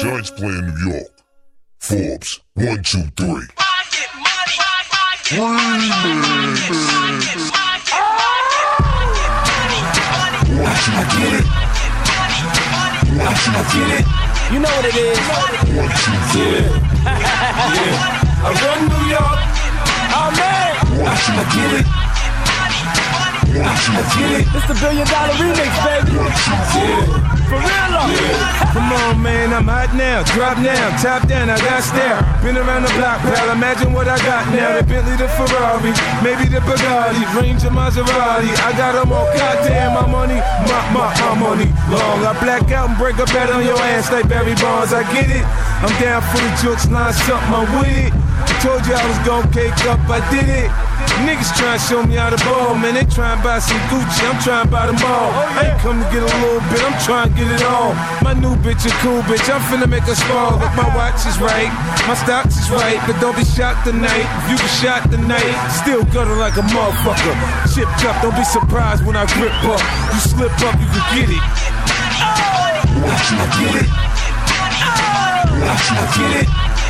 Giants play in New York. Forbes, 1, 2, 3. I get it. I get it. You know what it is. 1, 2, 3. Yeah. I run New York. Oh man. I get it. I get it. It's the $1 billion remix, baby. Yeah. For real, though. Yeah. Come on, man, I'm hot now. Drop now, top down, I got stare. Been around the block, pal, imagine what I got now. The Bentley, the Ferrari, maybe the Bugatti, Range of Maserati. I got them all, goddamn, my money, my money long. I black out and break a bet on your ass like Barry Bonds. I get it, I'm down for the jokes, line something, I'm with it. I told you I was gon' cake up, I did it. Niggas tryna show me how to ball, man, they tryna buy some Gucci, I'm tryna buy them all. I ain't come to get a little bit, I'm tryna get it all. My new bitch a cool bitch, I'm finna make her small. If my watch is right, my stocks is right, but don't be shocked tonight. If you get shot tonight, still gutter like a motherfucker. Chipped up, don't be surprised when I grip up. You slip up, you can get it. I get it. I get it.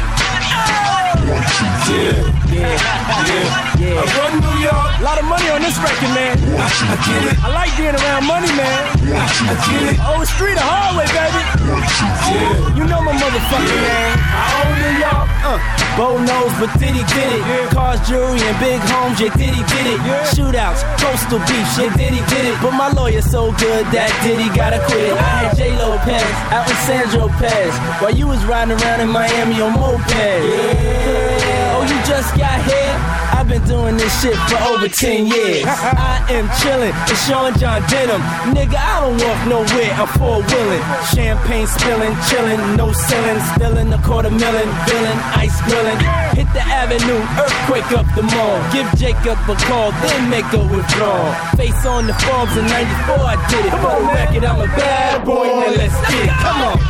Yeah. I run New York. A lot of money on this record, man. I get it. I like being around money, man. I get it. Oh, street or hallway, baby. Yeah. You know my motherfucking name. I own New York. Bo knows, but Diddy did it. Cars, jewelry, and big homes, yeah, Diddy did it. Shootouts, coastal beef, yeah, Diddy did it. But my lawyer's so good that Diddy gotta quit it. I had J. Lopez out in Sandro Pez while you was riding around in Miami on moped. Oh, you just got here? I've been doing this shit for over 10 years. I am chillin', it's Sean John Denim. Nigga, I don't walk nowhere, I'm four-wheelin'. Champagne spillin', chillin', no ceiling, spillin' a $250,000, villain, ice grillin'. Hit the avenue, earthquake up the mall. Give Jacob a call, then make a withdrawal. Face on the Forbes in 94, I did it. For the record, I'm a bad boy, now let's get it. Come on.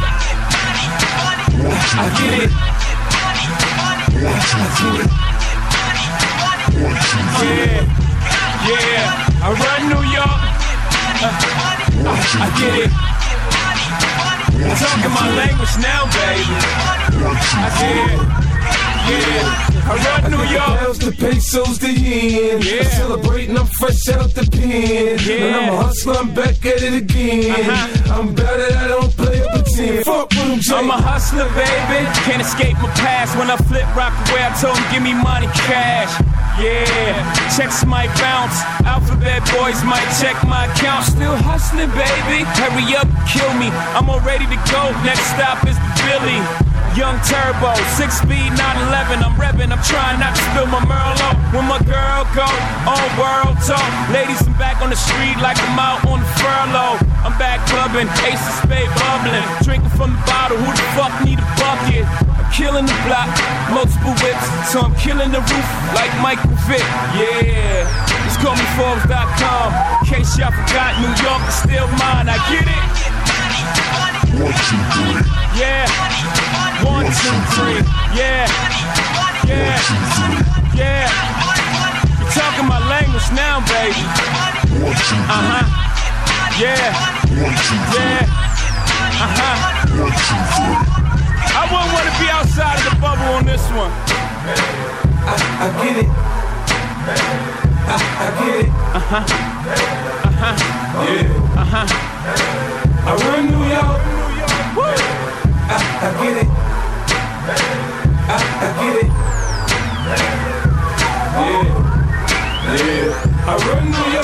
I get it. Yeah, I run New York. I get it. I'm talking my language now, baby. I get it. Yeah, I run New York. Pounds, the pesos, the yen. Yeah. I'm celebrating, I'm fresh out the pen. Yeah. And I'm a hustler, I'm back at it again. I'm about it, I don't play pretend. Fuck with them, Jay. I'm a hustler, baby. Can't escape my past. When I flip rock away, I told him, give me money, cash. Yeah, checks might bounce. Alphabet boys might check my account. Still hustling, baby. Hurry up, kill me. I'm all ready to go. Next stop is the Billy. Young Turbo, 6-speed, 911. I'm revving, I'm trying not to spill my Merlot. When my girl go, all world talk. Ladies, I'm back on the street like I'm out on the furlough. I'm back clubbing, ace of spade bubbling. Drinking from the bottle, who the fuck need a bucket? I'm killing the block, multiple whips. So I'm killing the roof like Michael Vick. Yeah, just call me Forbes.com. In case y'all forgot, New York is still mine. I get it. 1, 2, 3. Yeah. 1, 2, 3. Yeah. You're talking my language now, baby. 1, 2, 3. Yeah. 1, 2, 3. 1, 2, 3. I wouldn't want to be outside of the bubble on this one. I get it. I get it. Yeah. I run New York. I get it. I get it. Yeah. I run New York.